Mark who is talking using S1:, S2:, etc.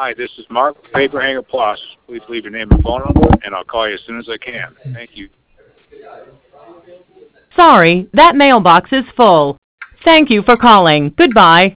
S1: Hi, this is Mark, Paper Hanger Plus. Please leave your name and phone number, and I'll call you as soon as I can. Thank you.
S2: Sorry, that mailbox is full. Thank you for calling. Goodbye.